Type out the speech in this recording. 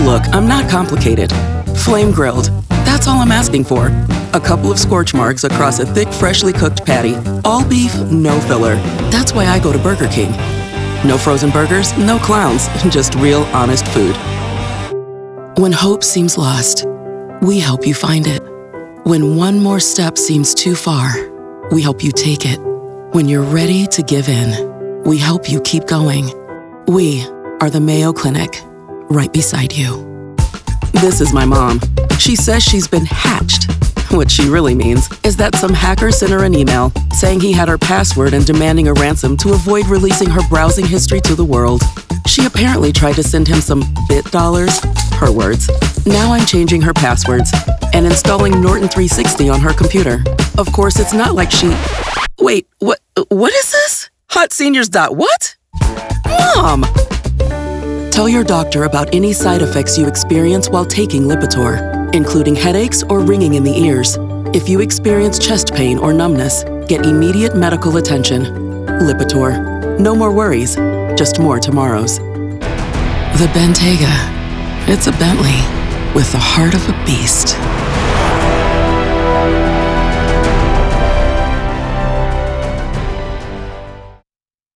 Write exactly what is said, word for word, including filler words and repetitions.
Look, I'm not complicated. Flame grilled. That's all I'm asking for. A couple of scorch marks across a thick, freshly cooked patty. All beef, no filler. That's why I go to Burger King. No frozen burgers, no clowns, just real, honest food. When hope seems lost, we help you find it. When one more step seems too far, we help you take it. When you're ready to give in, we help you keep going. We are the Mayo Clinic, right beside you. This is my mom. She says she's been hatched. What she really means is that some hacker sent her an email saying he had her password and demanding a ransom to avoid releasing her browsing history to the world. She apparently tried to send him some bit dollars, her words. Now I'm changing her passwords and installing Norton three sixty on her computer. Of course, it's not like she... Wait, what? What is this? Hot Seniors. What? Mom! Tell your doctor about any side effects you experience while taking Lipitor, including headaches or ringing in the ears. If you experience chest pain or numbness, get immediate medical attention. Lipitor. No more worries, just more tomorrows. The Bentayga. It's a Bentley with the heart of a beast.